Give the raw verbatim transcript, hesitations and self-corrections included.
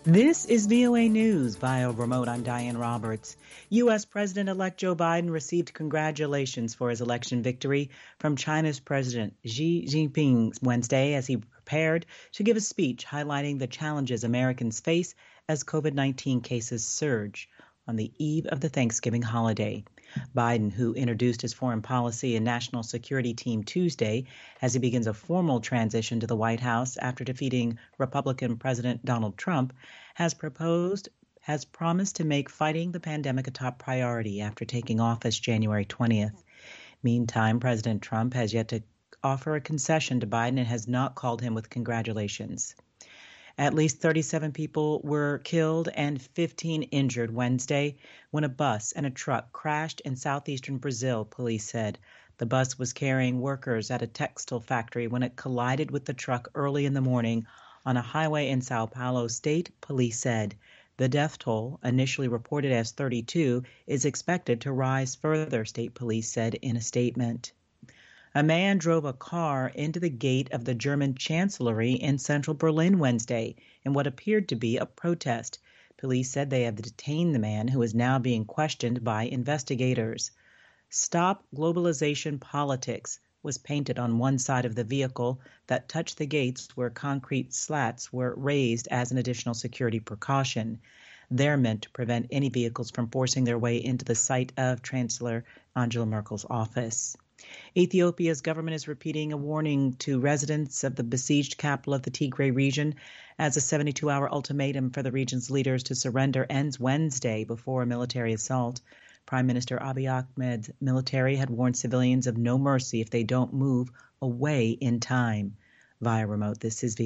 This is V O A News via remote. I'm Diane Roberts. U S. President-elect Joe Biden received congratulations for his election victory from China's President Xi Jinping Wednesday as he prepared to give a speech highlighting the challenges Americans face as COVID nineteen cases surge on the eve of the Thanksgiving holiday. Biden, who introduced his foreign policy and national security team Tuesday as he begins a formal transition to the White House after defeating Republican President Donald Trump, has proposed has promised to make fighting the pandemic a top priority after taking office January twentieth. Meantime, President Trump has yet to offer a concession to Biden and has not called him with congratulations. At least thirty-seven people were killed and fifteen injured Wednesday when a bus and a truck crashed in southeastern Brazil, police said. The bus was carrying workers at a textile factory when it collided with the truck early in the morning on a highway in Sao Paulo state, police said. The death toll, initially reported as thirty-two, is expected to rise further, state police said in a statement. A man drove a car into the gate of the German chancellery in central Berlin Wednesday in what appeared to be a protest. Police said they have detained the man, who is now being questioned by investigators. Stop Globalization Politics was painted on one side of the vehicle that touched the gates where concrete slats were raised as an additional security precaution. They're meant to prevent any vehicles from forcing their way into the site of Chancellor Angela Merkel's office. Ethiopia's government is repeating a warning to residents of the besieged capital of the Tigray region as a seventy-two hour ultimatum for the region's leaders to surrender ends Wednesday before a military assault. Prime Minister Abiy Ahmed's military had warned civilians of no mercy if they don't move away in time. Via remote, this is